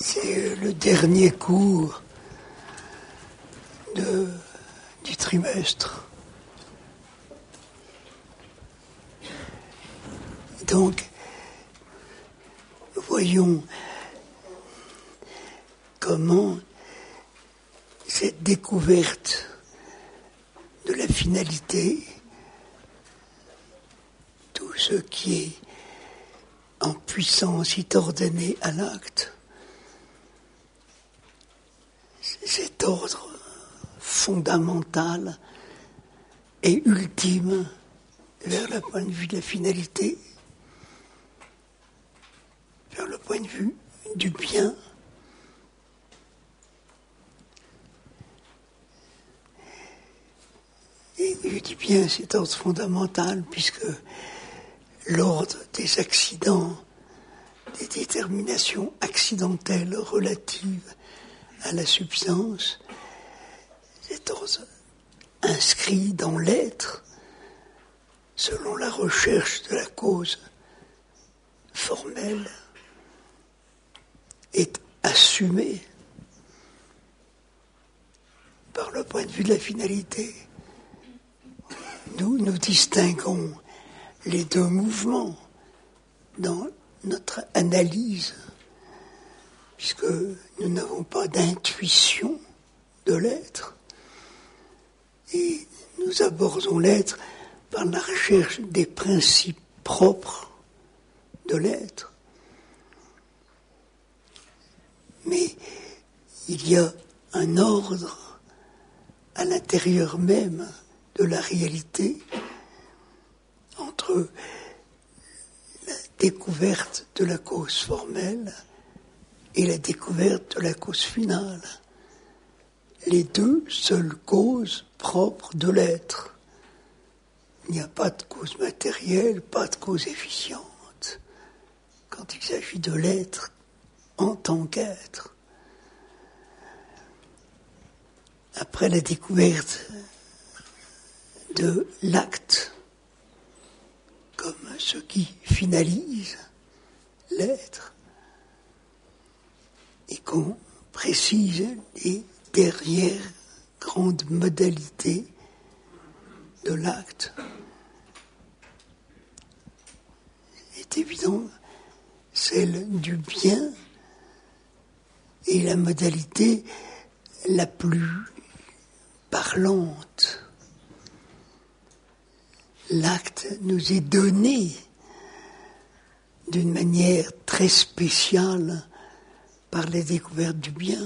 C'est le dernier cours du trimestre. Donc, voyons comment cette découverte de la finalité, tout ce qui est en puissance est ordonné à l'acte, cet ordre fondamental et ultime vers le point de vue de la finalité, vers le point de vue du bien. Et je dis bien cet ordre fondamental puisque l'ordre des accidents, des déterminations accidentelles relatives à la substance, cet ordre inscrit dans l'être selon la recherche de la cause formelle est assumé par le point de vue de la finalité. Nous distinguons les deux mouvements dans notre analyse, puisque nous n'avons pas d'intuition de l'être, et nous abordons l'être par la recherche des principes propres de l'être. Mais il y a un ordre à l'intérieur même de la réalité entre la découverte de la cause formelle et la découverte de la cause finale. Les deux seules causes propres de l'être. Il n'y a pas de cause matérielle, pas de cause efficiente, quand il s'agit de l'être en tant qu'être. Après la découverte de l'acte comme ce qui finalise l'être, et qu'on précise les dernières grandes modalités de l'acte, est évident, celle du bien est la modalité la plus parlante. L'acte nous est donné d'une manière très spéciale par la découverte du bien.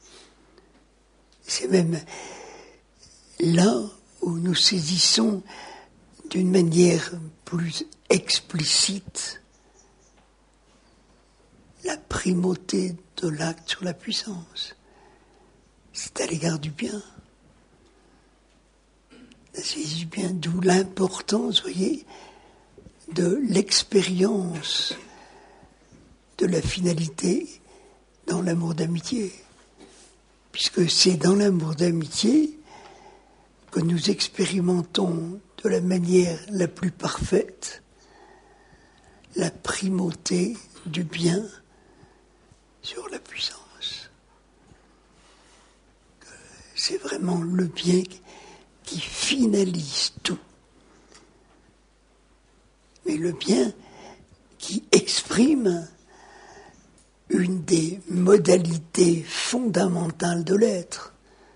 C'est même là où nous saisissons d'une manière plus explicite la primauté de l'acte sur la puissance. C'est à l'égard du bien. C'est bien, d'où l'importance, voyez, de l'expérience de la finalité dans l'amour d'amitié. Puisque c'est dans l'amour d'amitié que nous expérimentons de la manière la plus parfaite la primauté du bien sur la puissance. C'est vraiment le bien qui finalise tout. Mais le bien qui exprime une des modalités fondamentales de l'être.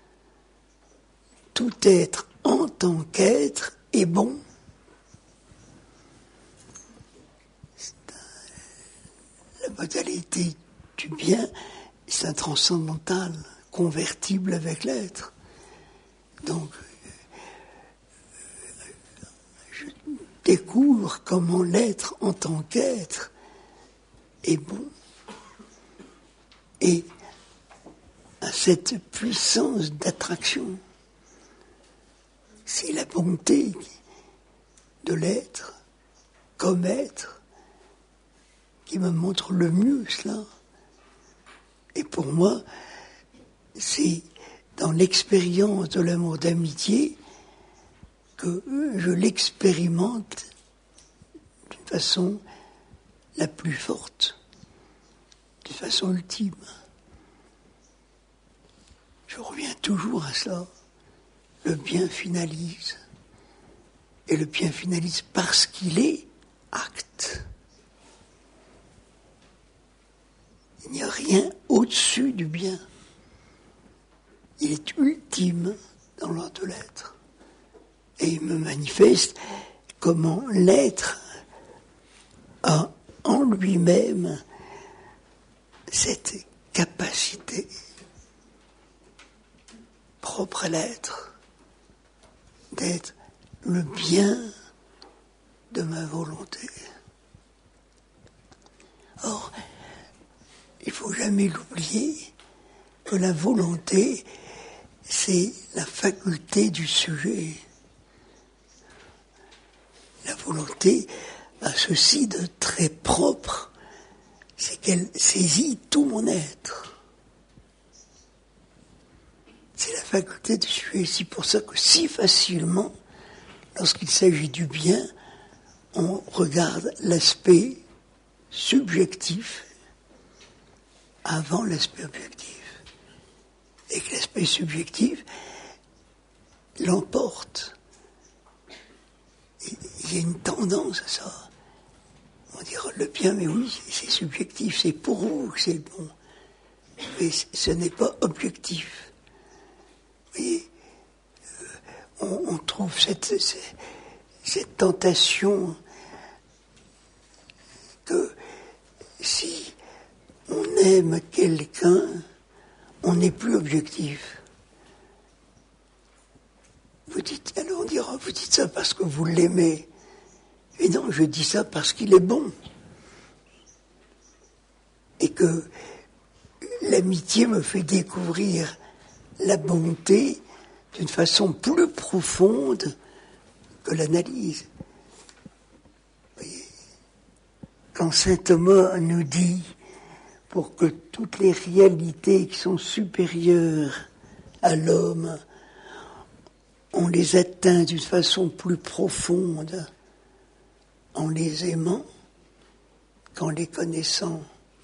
Tout être en tant qu'être est bon. La modalité du bien, c'est un transcendantal, convertible avec l'être. Donc, je découvre comment l'être en tant qu'être est bon. Et à cette puissance d'attraction, c'est la bonté de l'être comme être qui me montre le mieux cela. Et pour moi, c'est dans l'expérience de l'amour d'amitié que je l'expérimente d'une façon la plus forte, de façon ultime. Je reviens toujours à cela. Le bien finalise. Et le bien finalise parce qu'il est acte. Il n'y a rien au-dessus du bien. Il est ultime dans l'ordre de l'être. Et il me manifeste comment l'être a en lui-même cette capacité propre à l'être d'être le bien de ma volonté. Or, il ne faut jamais l'oublier que la volonté, c'est la faculté du sujet. La volonté a ceci de très propre, c'est qu'elle saisit tout mon être. C'est la faculté du sujet. C'est pour ça que si facilement, lorsqu'il s'agit du bien, on regarde l'aspect subjectif avant l'aspect objectif. Et que l'aspect subjectif l'emporte. Il y a une tendance à ça. On dira le bien, mais oui, c'est subjectif, c'est pour vous que c'est le bon. Mais ce n'est pas objectif. Vous voyez, on trouve cette tentation que si on aime quelqu'un, on n'est plus objectif. Vous dites, alors on dira, vous dites ça parce que vous l'aimez. Et non, je dis ça parce qu'il est bon. Et que l'amitié me fait découvrir la bonté d'une façon plus profonde que l'analyse. Vous voyez, quand saint Thomas nous dit, pour que toutes les réalités qui sont supérieures à l'homme, on les atteint d'une façon plus profonde en les aimant qu'en les connaissant.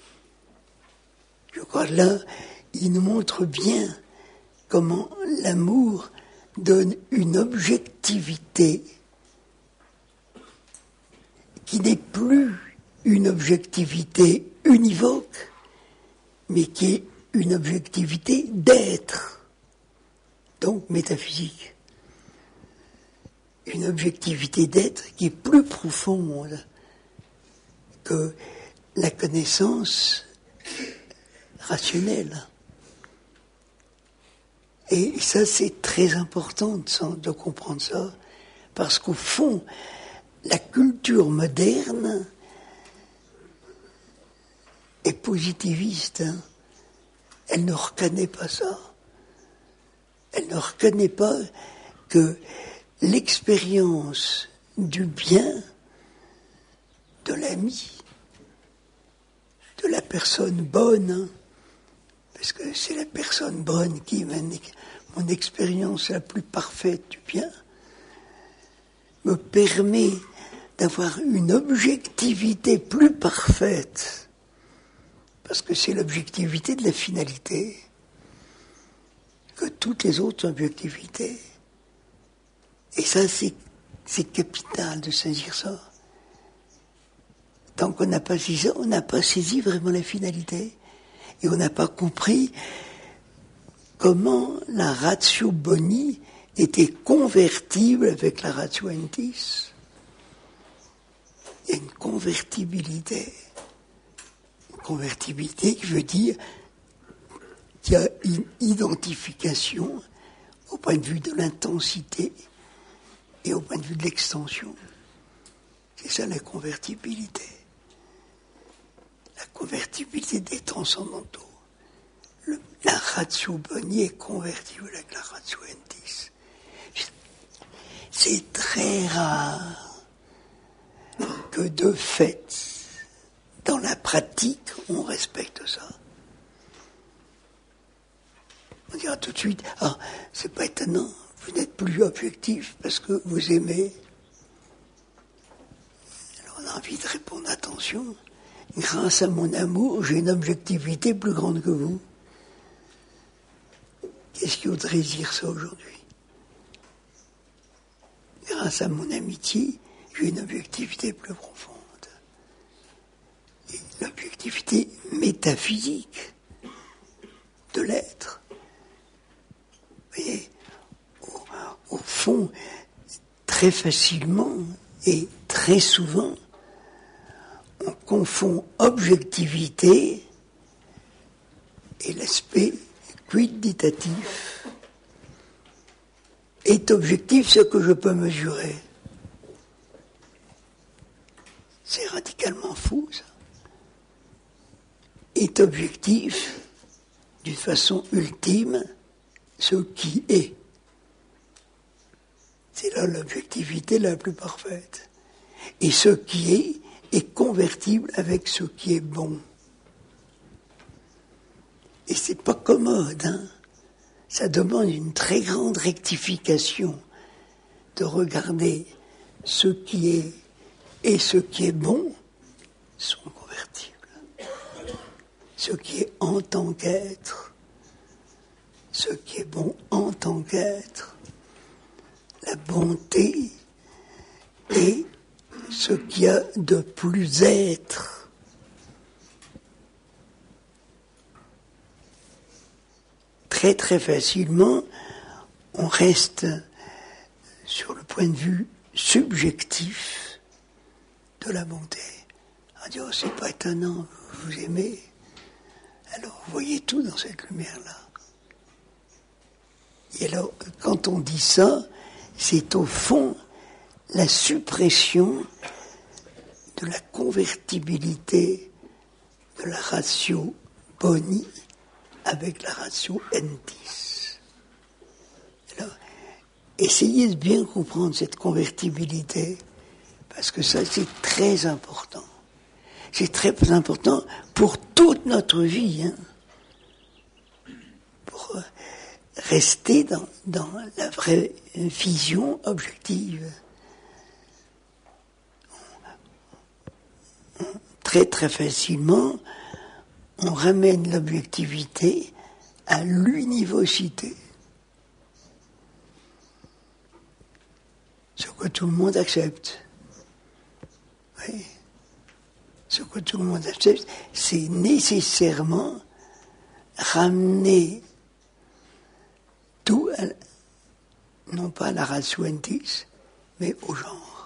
Je crois que là, il nous montre bien comment l'amour donne une objectivité qui n'est plus une objectivité univoque, mais qui est une objectivité d'être, donc métaphysique. Une objectivité d'être qui est plus profonde que la connaissance rationnelle. Et ça, c'est très important de comprendre ça, parce qu'au fond, la culture moderne est positiviste. Hein. Elle ne reconnaît pas ça. Elle ne reconnaît pas que l'expérience du bien de l'ami, de la personne bonne, hein, parce que c'est la personne bonne qui est mon expérience la plus parfaite du bien, me permet d'avoir une objectivité plus parfaite, parce que c'est l'objectivité de la finalité, que toutes les autres objectivités. Et ça, c'est capital de saisir ça. Tant qu'on n'a pas saisi ça, on n'a pas saisi vraiment la finalité. Et on n'a pas compris comment la ratio boni était convertible avec la ratio entis. Il y a une convertibilité. Une convertibilité qui veut dire qu'il y a une identification au point de vue de l'intensité et au point de vue de l'extension. C'est ça la convertibilité. La convertibilité des transcendantaux. La ratio boni est convertible avec la ratio entis. C'est très rare que de fait, dans la pratique, on respecte ça. On dira tout de suite, ah, c'est pas étonnant, vous n'êtes plus objectif parce que vous aimez. Alors on a envie de répondre, attention, grâce à mon amour, j'ai une objectivité plus grande que vous. Qu'est-ce qui voudrait dire ça aujourd'hui? Grâce à mon amitié, j'ai une objectivité plus profonde. Et l'objectivité métaphysique de l'être. Vous voyez, au fond, très facilement et très souvent, on confond objectivité et l'aspect quantitatif. Est objectif ce que je peux mesurer. C'est radicalement fou, ça. Est objectif, d'une façon ultime, ce qui est. C'est là l'objectivité la plus parfaite. Et ce qui est convertible avec ce qui est bon. Et c'est pas commode, hein. Ça demande une très grande rectification de regarder ce qui est et ce qui est bon sont convertibles. Ce qui est en tant qu'être, ce qui est bon en tant qu'être, la bonté et ce qu'il y a de plus être. Très très facilement, on reste sur le point de vue subjectif de la bonté. On dit, oh, c'est pas étonnant, vous aimez. Alors, vous voyez tout dans cette lumière-là. Et alors, quand on dit ça, c'est au fond la suppression de la convertibilité de la ratio boni avec la ratio n10. Alors, essayez de bien comprendre cette convertibilité, parce que ça, c'est très important. C'est très important pour toute notre vie, hein, pour rester dans la vraie vision objective. Très très facilement, on ramène l'objectivité à l'univocité. Ce que tout le monde accepte. Oui. Ce que tout le monde accepte, c'est nécessairement ramener tout, non pas à la ratio n10, mais au genre.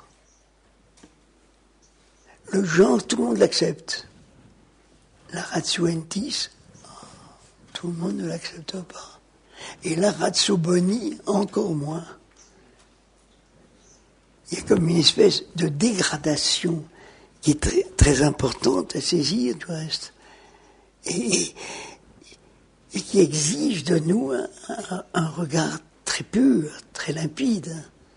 Le genre, tout le monde l'accepte. La ratio n10, tout le monde ne l'accepte pas. Et la ratio boni, encore moins. Il y a comme une espèce de dégradation qui est très, très importante à saisir, du reste. Et qui exige de nous un regard très pur, très limpide.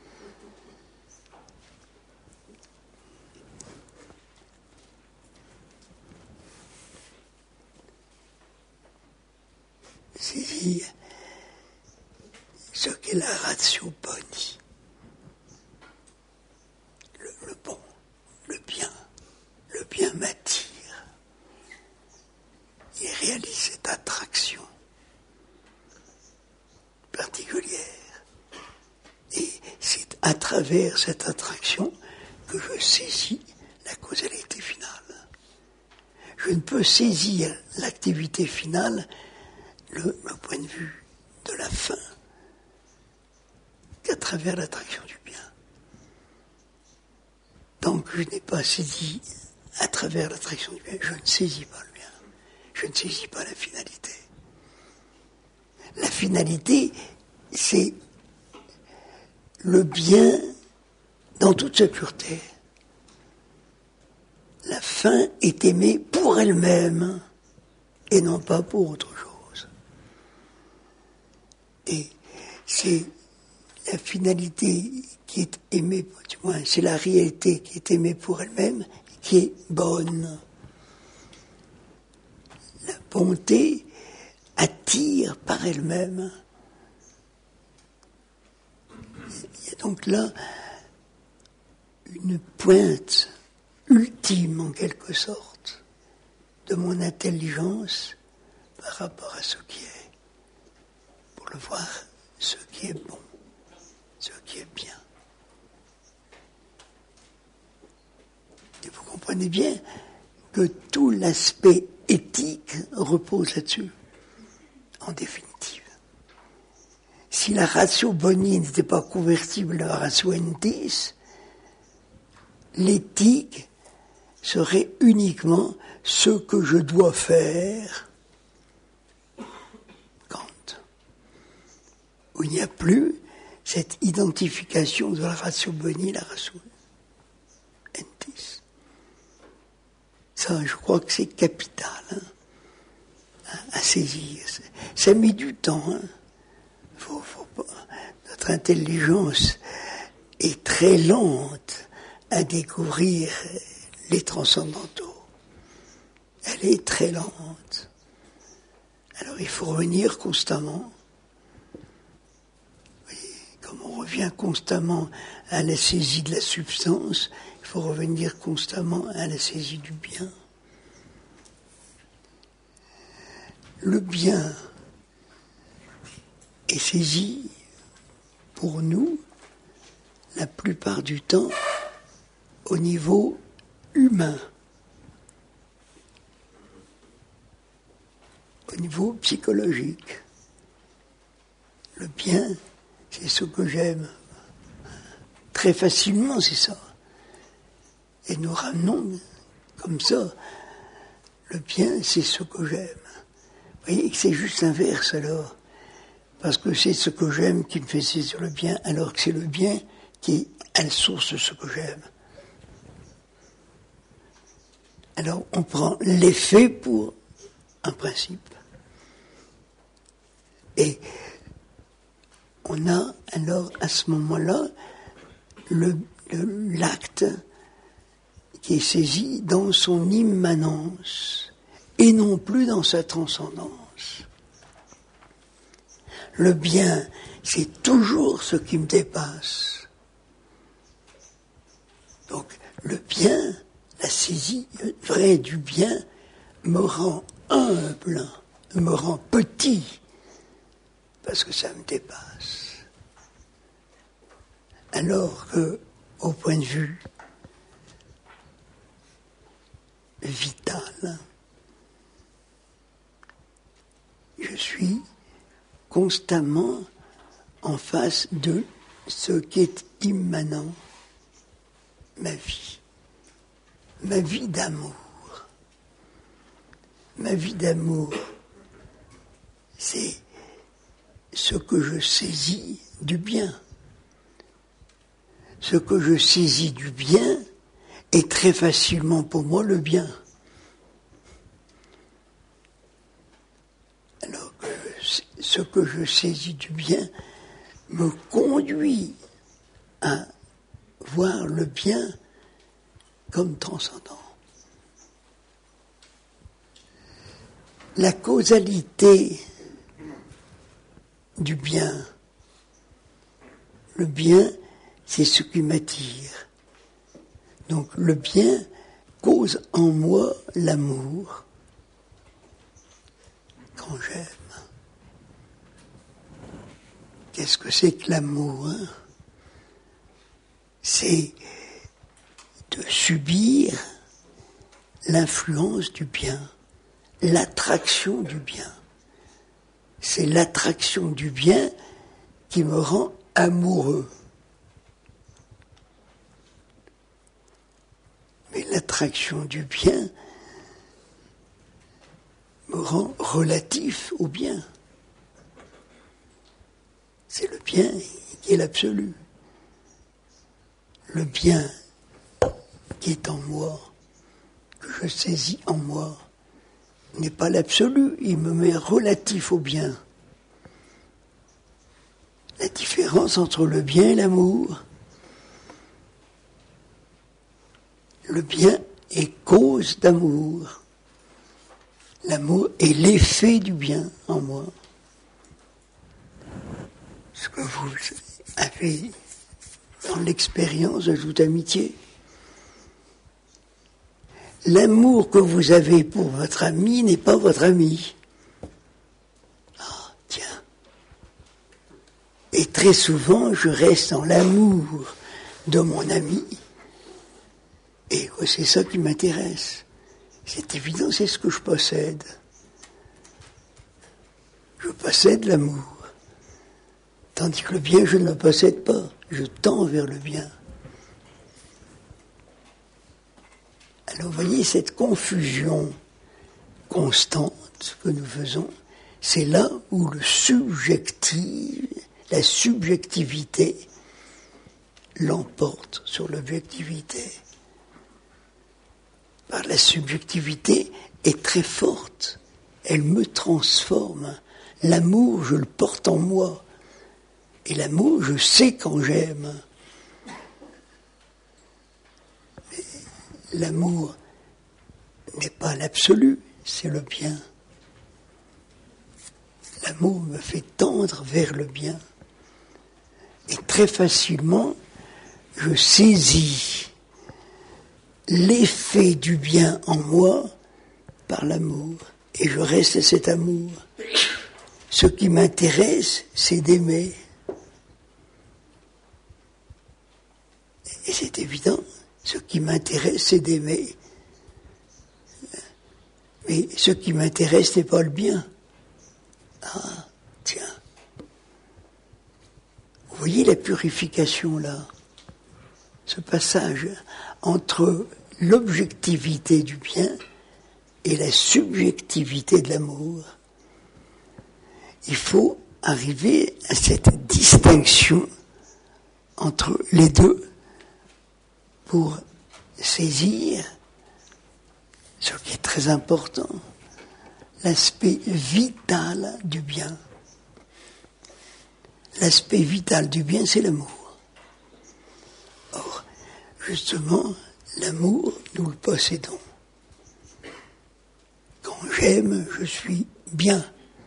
Saisir ce qu'est la ratio boni. Le bon, le bien m'attire. Il réalise cette attraction particulière. Et c'est à travers cette attraction que je saisis la causalité finale. Je ne peux saisir l'activité finale, le point de vue de la fin, qu'à travers l'attraction du bien. Tant que je n'ai pas saisi à travers l'attraction du bien, je ne saisis pas le bien. Je ne saisis pas la finalité. La finalité, c'est le bien dans toute sa pureté. La fin est aimée pour elle-même et non pas pour autre chose. Et c'est la finalité qui est aimée, du moins c'est la réalité qui est aimée pour elle-même, qui est bonne. La bonté attire par elle-même. Il y a donc là une pointe ultime, en quelque sorte, de mon intelligence par rapport à ce qui est, pour pour le voir ce qui est bon, ce qui est bien. Et vous comprenez bien que tout l'aspect éthique repose là-dessus, en définitive. Si la ratio boni n'était pas convertible à la ratio entis, l'éthique serait uniquement ce que je dois faire quand. Où il n'y a plus cette identification de la ratio boni et la ratio entis. Ça, je crois que c'est capital à saisir. Ça met du temps. Faut pas. Notre intelligence est très lente à découvrir les transcendantaux. Elle est très lente. Alors il faut revenir constamment. Oui, comme on revient constamment à la saisie de la substance, il faut revenir constamment à la saisie du bien. Le bien est saisi pour nous, la plupart du temps, au niveau humain, au niveau psychologique. Le bien, c'est ce que j'aime. Très facilement, c'est ça. Et nous ramenons comme ça. Le bien, c'est ce que j'aime. Vous voyez que c'est juste l'inverse alors. Parce que c'est ce que j'aime qui me fait saisir le bien, alors que c'est le bien qui est à la source de ce que j'aime. Alors on prend l'effet pour un principe. Et on a alors à ce moment-là l'acte qui est saisi dans son immanence et non plus dans sa transcendance. Le bien, c'est toujours ce qui me dépasse. Donc le bien, la saisie vraie du bien me rend humble, me rend petit, parce que ça me dépasse. Alors que, au point de vue vital, je suis constamment en face de ce qui est immanent, ma vie d'amour. Ma vie d'amour, c'est ce que je saisis du bien. Ce que je saisis du bien est très facilement pour moi le bien. Alors que ce que je saisis du bien me conduit à voir le bien comme transcendant. La causalité du bien, le bien, c'est ce qui m'attire. Donc le bien cause en moi l'amour quand j'aime. Qu'est-ce que c'est que l'amour, C'est de subir l'influence du bien, l'attraction du bien. C'est l'attraction du bien qui me rend amoureux. Mais l'attraction du bien me rend relatif au bien. C'est le bien qui est l'absolu. Le bien qui est en moi, que je saisis en moi, n'est pas l'absolu, il me met relatif au bien. La différence entre le bien et l'amour. Le bien est cause d'amour. L'amour est l'effet du bien en moi. Ce que vous avez dans l'expérience de toute amitié. L'amour que vous avez pour votre ami n'est pas votre ami. Ah, tiens, Et très souvent, je reste dans l'amour de mon ami. Et c'est ça qui m'intéresse. C'est évident, c'est ce que je possède. Je possède l'amour. Tandis que le bien, je ne le possède pas. Je tends vers le bien. Alors, vous voyez, cette confusion constante que nous faisons, c'est là où la subjectivité l'emporte sur l'objectivité. Par la subjectivité est très forte. Elle me transforme. L'amour, je le porte en moi. Et l'amour, je sais quand j'aime. Mais l'amour n'est pas l'absolu, c'est le bien. L'amour me fait tendre vers le bien. Et très facilement, je saisis l'effet du bien en moi par l'amour. Et je reste à cet amour. Ce qui m'intéresse, c'est d'aimer. Et c'est évident, ce qui m'intéresse, c'est d'aimer. Mais ce qui m'intéresse n'est pas le bien. Ah, tiens. Vous voyez la purification là, ce passage entre l'objectivité du bien et la subjectivité de l'amour. Il faut arriver à cette distinction entre les deux pour saisir ce qui est très important, l'aspect vital du bien. L'aspect vital du bien, c'est l'amour. Or, justement, l'amour, nous le possédons. Quand j'aime, je suis bien.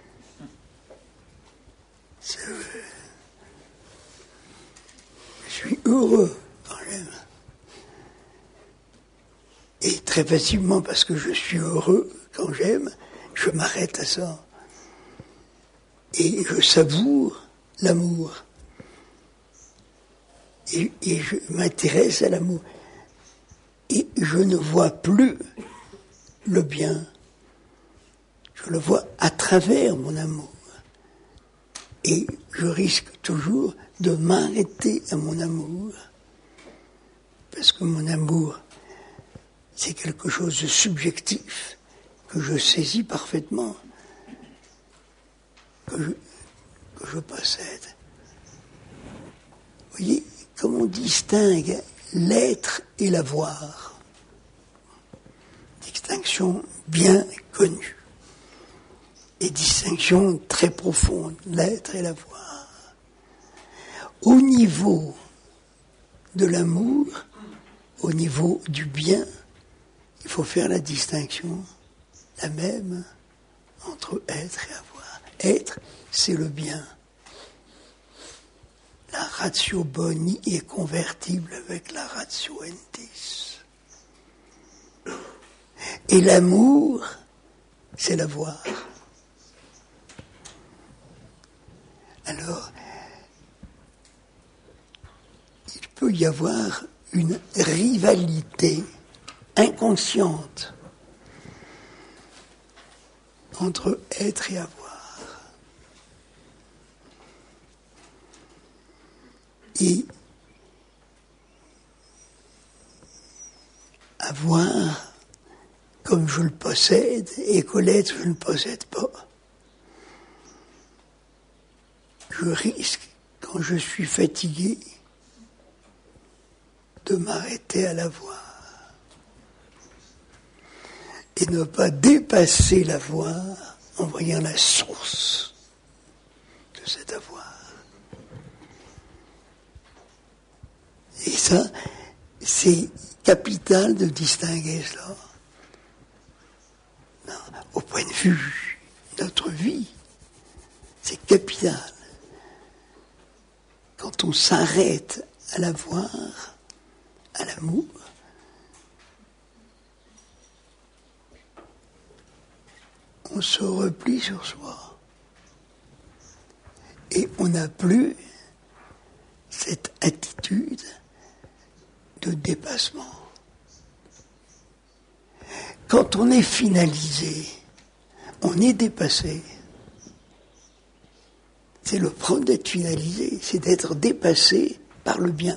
Je suis heureux quand j'aime. Et très facilement, parce que je suis heureux quand j'aime, je m'arrête à ça. Et je savoure l'amour. Et je m'intéresse à l'amour. Et je ne vois plus le bien. Je le vois à travers mon amour. Et je risque toujours de m'arrêter à mon amour. Parce que mon amour, c'est quelque chose de subjectif que je saisis parfaitement, que je possède. Vous voyez, comme on distingue l'être et l'avoir. Distinction bien connue. Et distinction très profonde, l'être et l'avoir. Au niveau de l'amour, au niveau du bien, il faut faire la distinction, la même, entre être et avoir. Être, c'est le bien. La ratio boni est convertible avec la ratio entis. Et l'amour, c'est l'avoir. Alors, il peut y avoir une rivalité inconsciente entre être et avoir. Et avoir, comme je le possède, et que l'être, je ne possède pas. Je risque, quand je suis fatigué, de m'arrêter à l'avoir. Et ne pas dépasser l'avoir en voyant la source de cet avoir. Et ça, c'est capital de distinguer cela. Non, au point de vue de notre vie, c'est capital. Quand on s'arrête à l'avoir, à l'amour, on se replie sur soi. Et on n'a plus cette attitude de dépassement. Quand on est finalisé, on est dépassé. C'est le problème d'être finalisé, c'est d'être dépassé par le bien.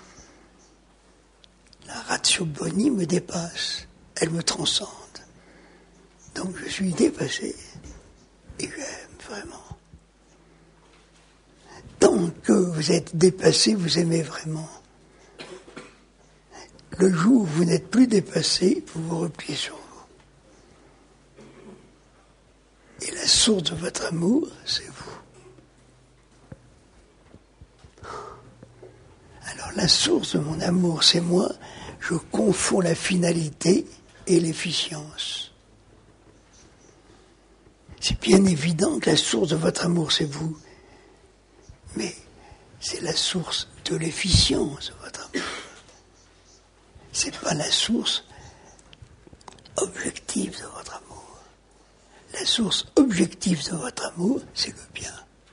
La ratio boni me dépasse, elle me transcende. Donc je suis dépassé et j'aime vraiment. Tant que vous êtes dépassé, vous aimez vraiment. Le jour où vous n'êtes plus dépassé, vous vous repliez sur vous. Et la source de votre amour, c'est vous. Alors la source de mon amour, c'est moi. Je confonds la finalité et l'efficience. C'est bien évident que la source de votre amour, c'est vous. Mais c'est la source de l'efficience de votre amour. C'est pas la source objective de votre amour. La source objective de votre amour, c'est le bien.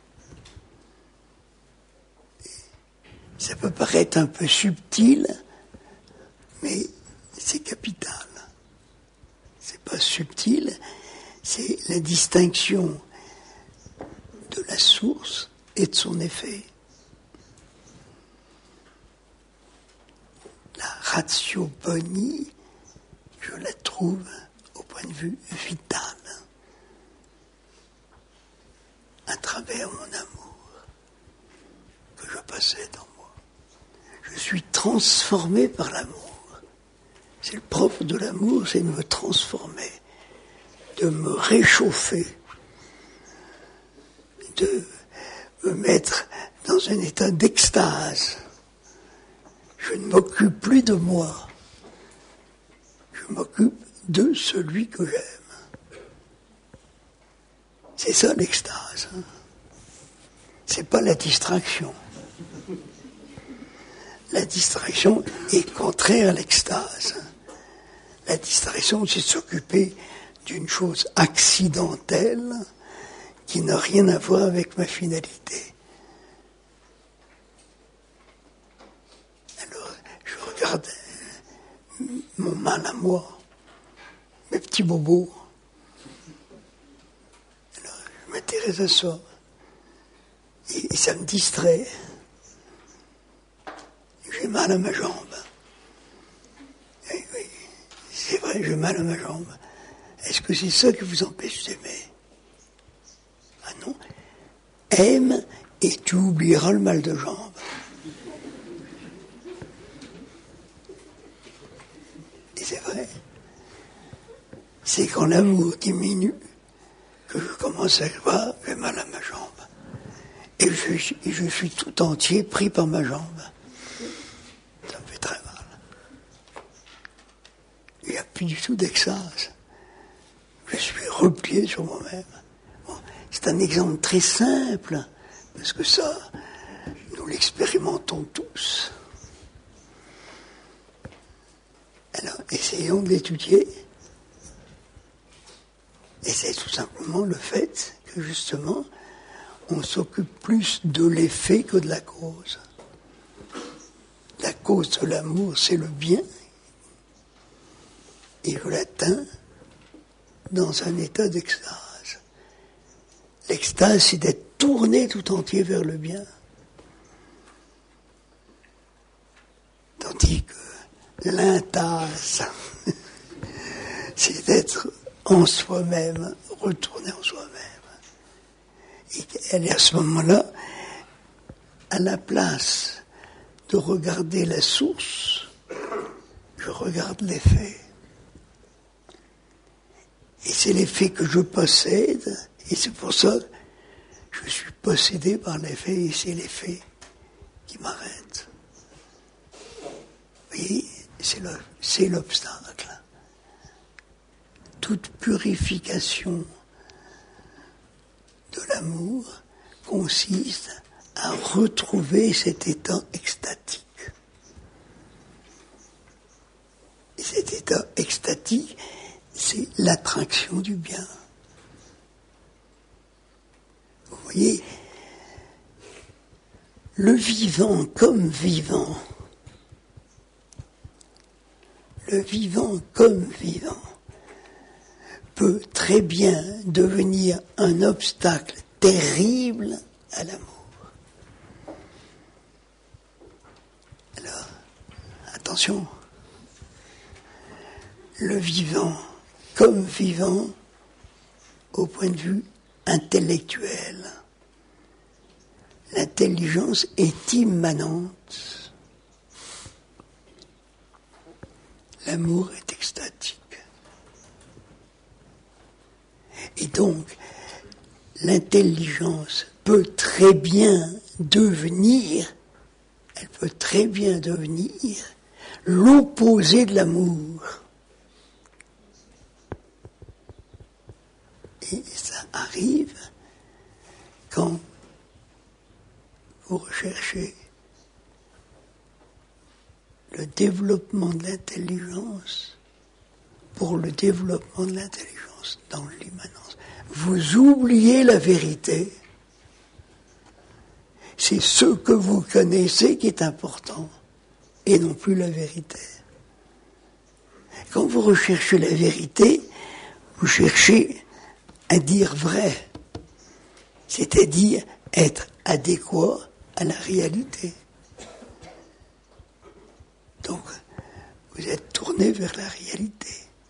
Ça peut paraître un peu subtil, mais c'est capital. C'est pas subtil, c'est la distinction de la source et de son effet. La ratio boni, je la trouve au point de vue vital, à travers mon amour que je possède en moi. Je suis transformé par l'amour. C'est le propre de l'amour, c'est de me transformer, de me réchauffer, de me mettre dans un état d'extase. Je ne m'occupe plus de moi. Je m'occupe de celui que j'aime. C'est ça l'extase. C'est pas la distraction. La distraction est contraire à l'extase. La distraction, c'est s'occuper d'une chose accidentelle qui n'a rien à voir avec ma finalité. Alors, je regarde mon mal à moi, mes petits bobos. Alors, je m'intéresse à ça. Et ça me distrait. J'ai mal à ma jambe. Oui, c'est vrai, j'ai mal à ma jambe. Est-ce que c'est ça qui vous empêche d'aimer? Ah non. Aime et tu oublieras le mal de jambe. Et c'est vrai. C'est quand l'amour diminue que je commence à voir j'ai mal à ma jambe. Et je suis tout entier pris par ma jambe. Ça me fait très mal. Il n'y a plus du tout d'extase. Je suis replié sur moi-même. Bon, c'est un exemple très simple, parce que ça, nous l'expérimentons tous. Alors, essayons de l'étudier. Et c'est tout simplement le fait que, justement, on s'occupe plus de l'effet que de la cause. La cause de l'amour, c'est le bien. Et je l'atteins dans un état d'extase. L'extase, c'est d'être tourné tout entier vers le bien. Tandis que l'intase, c'est d'être en soi-même, retourné en soi-même. Et elle est à ce moment-là, à la place de regarder la source, je regarde l'effet. Et c'est l'effet que je possède, et c'est pour ça que je suis possédé par l'effet, et c'est l'effet qui m'arrête. Vous voyez, c'est l'obstacle. Toute purification de l'amour consiste à retrouver cet état extatique. Et cet état extatique, c'est l'attraction du bien. Vous voyez, Le vivant comme vivant, le vivant comme vivant peut très bien devenir un obstacle terrible à l'amour. Alors, attention, le vivant comme vivant au point de vue intellectuel. L'intelligence est immanente. L'amour est extatique. Et donc, l'intelligence peut très bien devenir, elle peut très bien devenir l'opposé de l'amour. Et ça arrive quand vous recherchez le développement de l'intelligence pour le développement de l'intelligence dans l'immanence. Vous oubliez la vérité. C'est ce que vous connaissez qui est important et non plus la vérité. Quand vous recherchez la vérité, vous cherchez à dire vrai, c'est-à-dire être adéquat à la réalité. Donc, vous êtes tourné vers la réalité.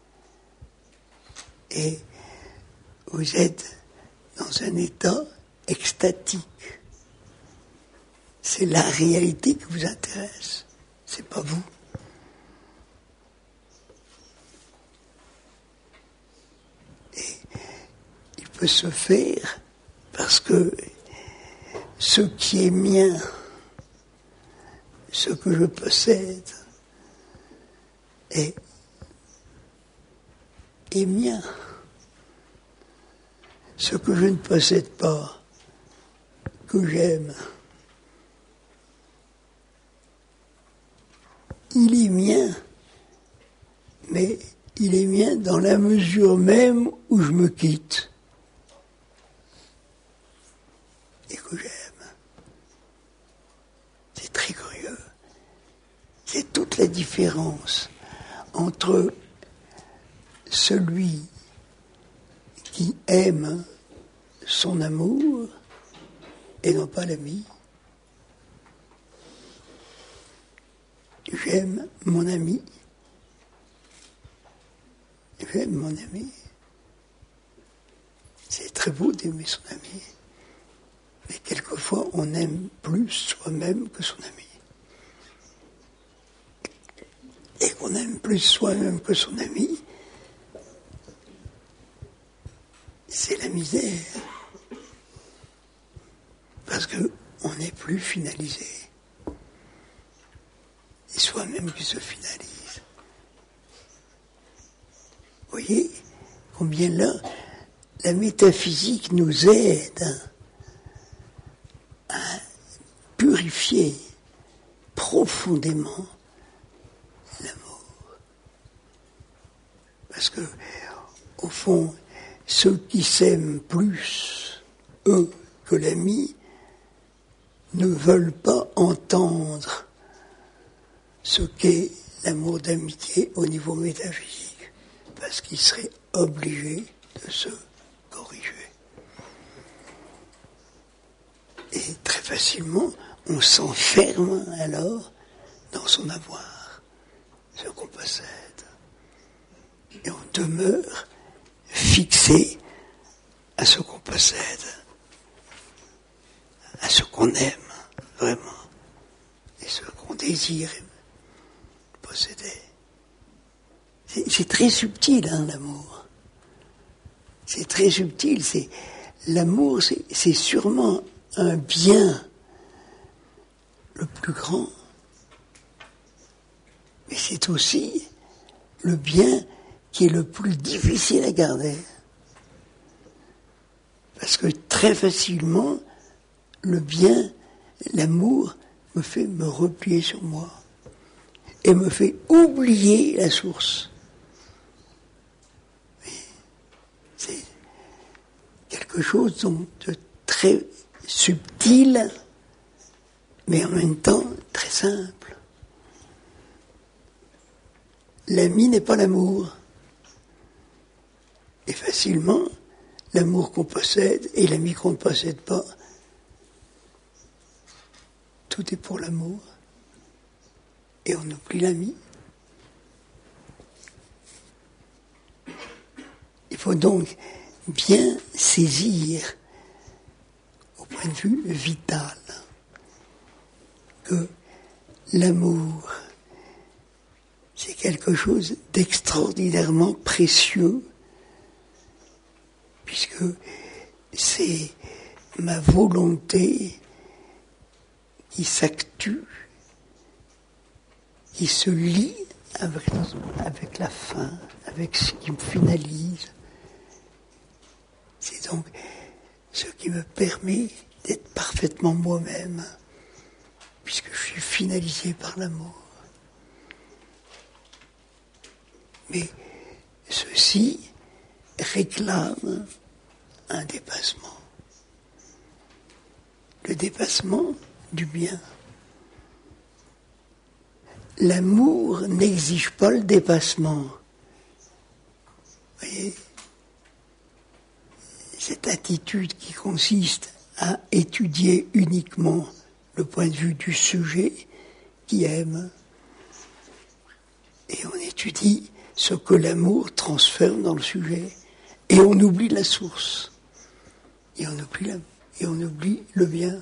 Et vous êtes dans un état extatique. C'est la réalité qui vous intéresse, c'est pas vous. Et il peut se faire parce que ce qui est mien, ce que je possède, est mien. Ce que je ne possède pas, que j'aime, il est mien, mais il est mien dans la mesure même où je me quitte et que j'aime. C'est très curieux. C'est toute la différence entre celui qui aime son amour et non pas l'ami. J'aime mon ami. J'aime mon ami. C'est très beau d'aimer son ami. Mais quelquefois, on aime plus soi-même que son ami. Et qu'on aime plus soi-même que son ami, c'est la misère. Parce qu'on n'est plus finalisé. C'est soi-même qui se finalise. Vous voyez combien là, la métaphysique nous aide à purifier profondément l'amour. Parce que, au fond, ceux qui s'aiment plus, eux, que l'ami, ne veulent pas entendre ce qu'est l'amour d'amitié au niveau métaphysique, parce qu'ils seraient obligés de se corriger. Et très facilement, on s'enferme alors dans son avoir, ce qu'on possède. Et on demeure fixé à ce qu'on possède, à ce qu'on aime vraiment, et ce qu'on désire posséder. C'est très subtil, hein, l'amour. C'est très subtil. L'amour, c'est sûrement un bien le plus grand, mais c'est aussi le bien qui est le plus difficile à garder. Parce que très facilement, le bien, l'amour, me fait me replier sur moi et me fait oublier la source. Mais c'est quelque chose de très subtil mais en même temps très simple. L'ami n'est pas l'amour. Et facilement, l'amour qu'on possède et l'ami qu'on ne possède pas, tout est pour l'amour. Et on oublie l'ami. Il faut donc bien saisir, au point de vue vital, que l'amour, c'est quelque chose d'extraordinairement précieux, puisque c'est ma volonté qui s'actue, qui se lie avec la fin, avec ce qui me finalise. C'est donc ce qui me permet d'être parfaitement moi-même, puisque je suis finalisé par l'amour. Mais ceci réclame un dépassement. Le dépassement du bien. L'amour n'exige pas le dépassement. Vous voyez, cette attitude qui consiste à étudier uniquement le point de vue du sujet qui aime. Et on étudie ce que l'amour transforme dans le sujet. Et on oublie la source. Et on oublie le bien.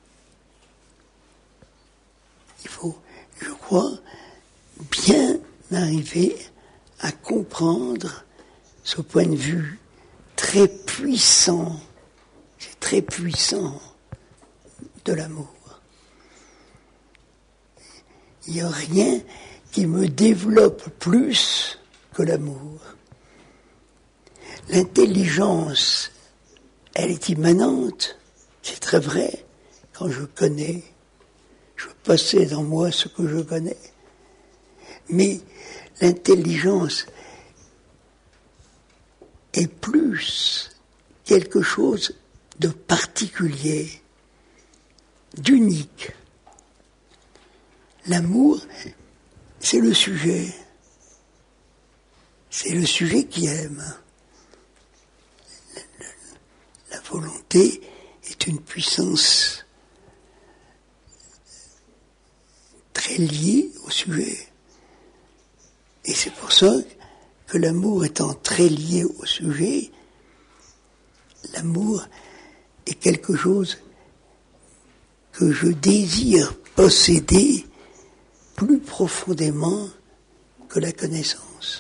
Il faut, je crois, bien arriver à comprendre ce point de vue très puissant, c'est très puissant de l'amour. Il n'y a rien qui me développe plus que l'amour. L'intelligence, elle est immanente, c'est très vrai, quand je connais, je possède en moi ce que je connais. Mais l'intelligence est plus quelque chose de particulier, d'unique. L'amour, c'est le sujet. C'est le sujet qui aime. La volonté est une puissance très liée au sujet. Et c'est pour ça que l'amour étant très lié au sujet, l'amour est quelque chose que je désire posséder plus profondément que la connaissance.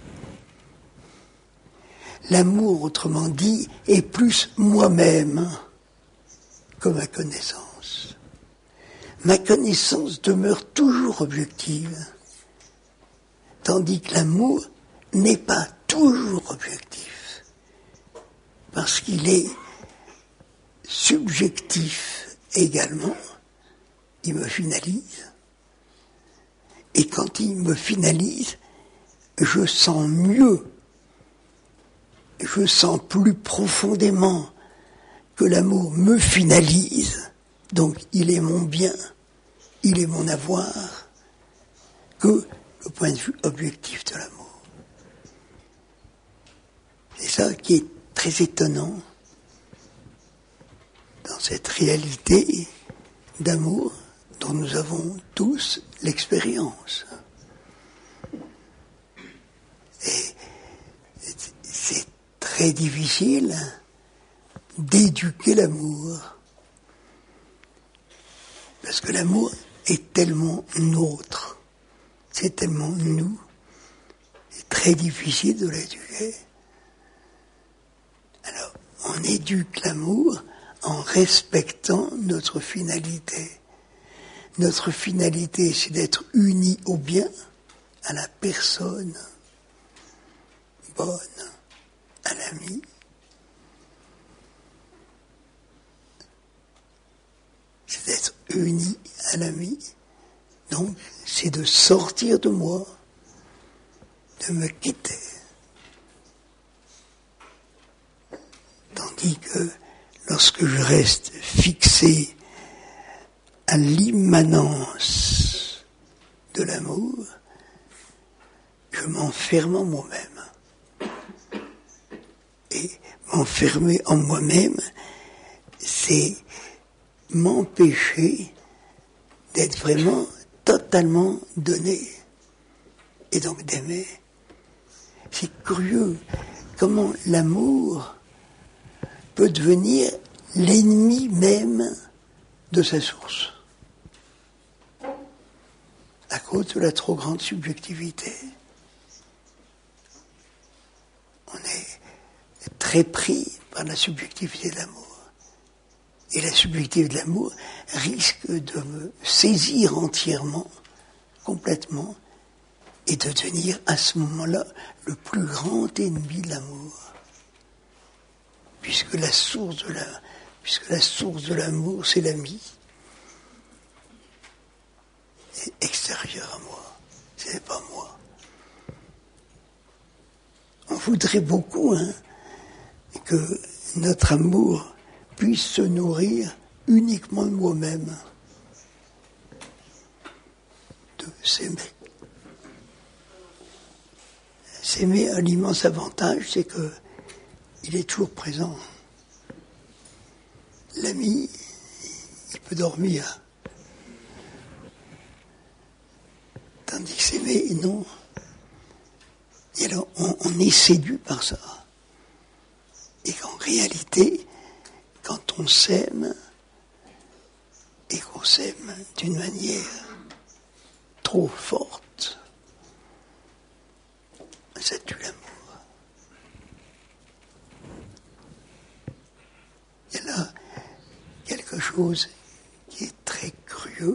L'amour, autrement dit, est plus moi-même que ma connaissance. Ma connaissance demeure toujours objective, tandis que l'amour n'est pas toujours objectif, parce qu'il est subjectif également, il me finalise. Et quand il me finalise, je sens mieux, je sens plus profondément que l'amour me finalise, donc il est mon bien, il est mon avoir, que le point de vue objectif de l'amour. C'est ça qui est très étonnant dans cette réalité d'amour dont nous avons tous l'expérience. Et c'est très difficile d'éduquer l'amour, parce que l'amour est tellement nôtre, c'est tellement nous, c'est très difficile de l'éduquer. Alors, on éduque l'amour en respectant notre finalité. Notre finalité, c'est d'être unis au bien, à la personne bonne, à l'ami. C'est d'être unis à l'ami. Donc, c'est de sortir de moi, de me quitter. Tandis que lorsque je reste fixé à l'immanence de l'amour, je m'enferme en moi-même. Et m'enfermer en moi-même, c'est m'empêcher d'être vraiment totalement donné et donc d'aimer. C'est curieux comment l'amour peut devenir l'ennemi même de sa source à cause de la trop grande subjectivité. On est très pris par la subjectivité de l'amour. Et la subjectivité de l'amour risque de me saisir entièrement, complètement, et de devenir à ce moment-là le plus grand ennemi de l'amour. Puisque la source de l'amour, c'est l'ami. C'est extérieur à moi, ce n'est pas moi. On voudrait beaucoup que notre amour puisse se nourrir uniquement de moi-même, de s'aimer. S'aimer a l'immense avantage, c'est que il est toujours présent. L'ami, il peut dormir. Tandis que s'aimer, non. Et alors, on est séduit par ça. Et qu'en réalité, quand on s'aime, et qu'on s'aime d'une manière trop forte, ça tue l'amour. Il y a là quelque chose qui est très curieux.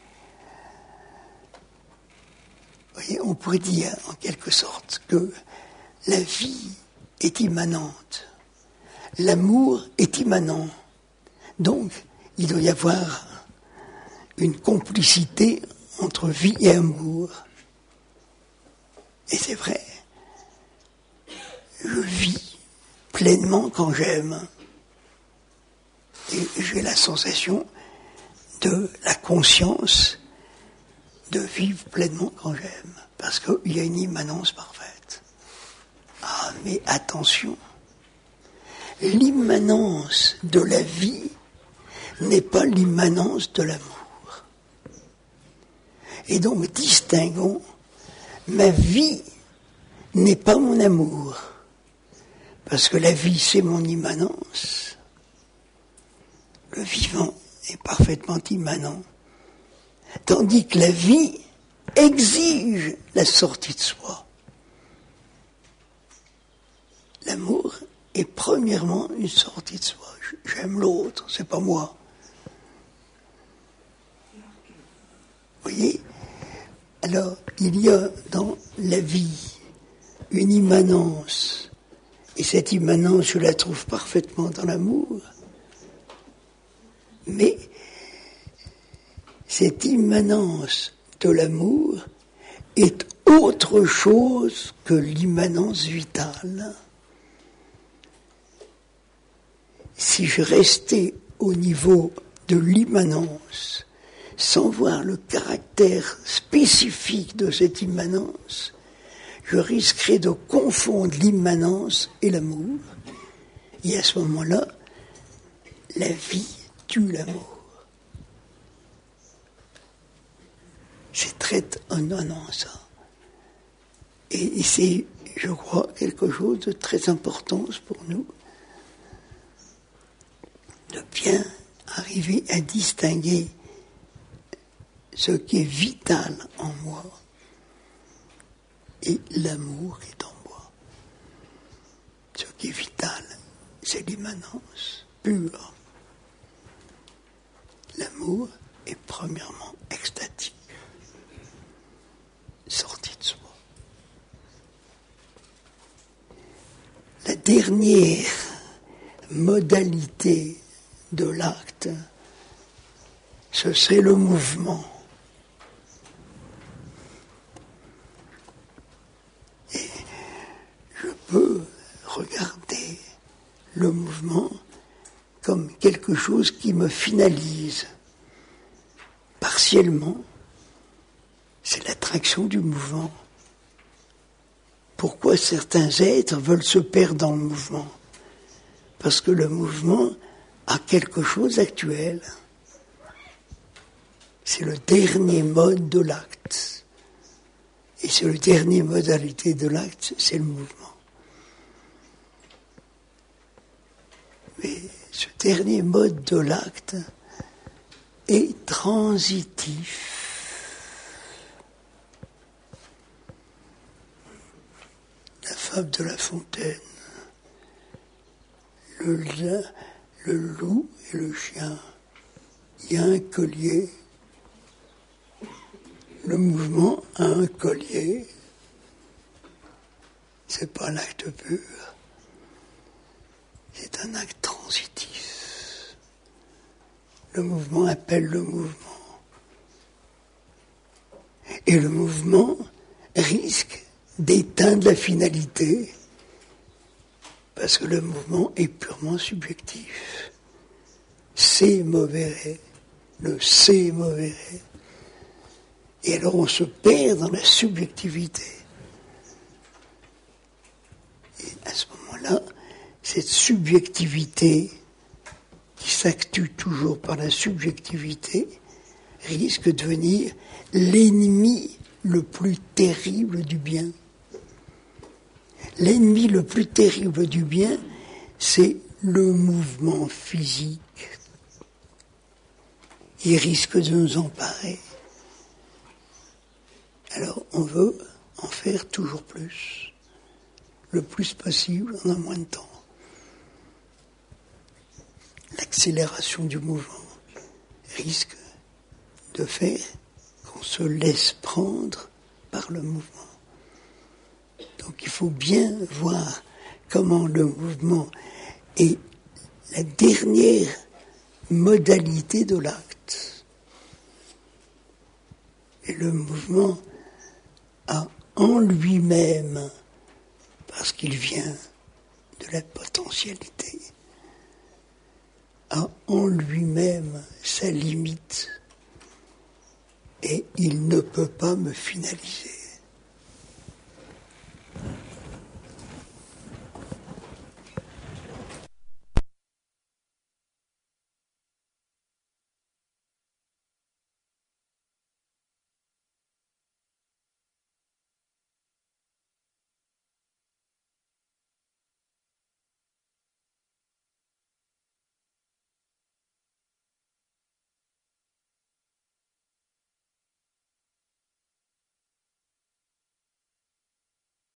Vous voyez, on pourrait dire en quelque sorte que la vie est immanente, l'amour est immanent. Donc, il doit y avoir une complicité entre vie et amour. Et c'est vrai, je vis pleinement quand j'aime. Et j'ai la sensation de la conscience de vivre pleinement quand j'aime. Parce qu'il y a une immanence parfaite. Ah, mais attention, l'immanence de la vie n'est pas l'immanence de l'amour. Et donc, distinguons, ma vie n'est pas mon amour. Parce que la vie, c'est mon immanence. Le vivant est parfaitement immanent. Tandis que la vie exige la sortie de soi. L'amour est premièrement une sortie de soi. J'aime l'autre, c'est pas moi. Vous voyez ? Alors, il y a dans la vie une immanence. Et cette immanence, je la trouve parfaitement dans l'amour. Mais cette immanence de l'amour est autre chose que l'immanence vitale. Si je restais au niveau de l'immanence, sans voir le caractère spécifique de cette immanence, je risquerais de confondre l'immanence et l'amour. Et à ce moment-là, la vie tue l'amour. C'est très étonnant ça. Et c'est, je crois, quelque chose de très important pour nous, de bien arriver à distinguer ce qui est vital en moi et l'amour qui est en moi. Ce qui est vital, c'est l'immanence pure. L'amour est premièrement extatique, sorti de soi. La dernière modalité de l'acte, ce serait le mouvement. Et je peux regarder le mouvement comme quelque chose qui me finalise. essentiellement, c'est l'attraction du mouvement. Pourquoi certains êtres veulent se perdre dans le mouvement? Parce que le mouvement a quelque chose d'actuel. C'est le dernier mode de l'acte. Et c'est le dernier modalité de l'acte, c'est le mouvement. Mais ce dernier mode de l'acte est transitif. La fable de La Fontaine. Le loup et le chien. Il y a un collier. Le mouvement a un collier. C'est pas un acte pur. C'est un acte transitif. Le mouvement appelle le mouvement. Et le mouvement risque d'éteindre la finalité, parce que le mouvement est purement subjectif. C'est mauvais, le c'est mauvais. Et alors on se perd dans la subjectivité. Et à ce moment-là, cette subjectivité qui s'actue toujours par la subjectivité risque de devenir l'ennemi le plus terrible du bien. L'ennemi le plus terrible du bien, c'est le mouvement physique. Il risque de nous emparer. Alors on veut en faire toujours plus, le plus possible en un moins de temps. L'accélération du mouvement risque de faire qu'on se laisse prendre par le mouvement. Donc il faut bien voir comment le mouvement est la dernière modalité de l'acte. Et le mouvement a en lui-même, parce qu'il vient de la potentialité, a en lui-même sa limite et il ne peut pas me finaliser.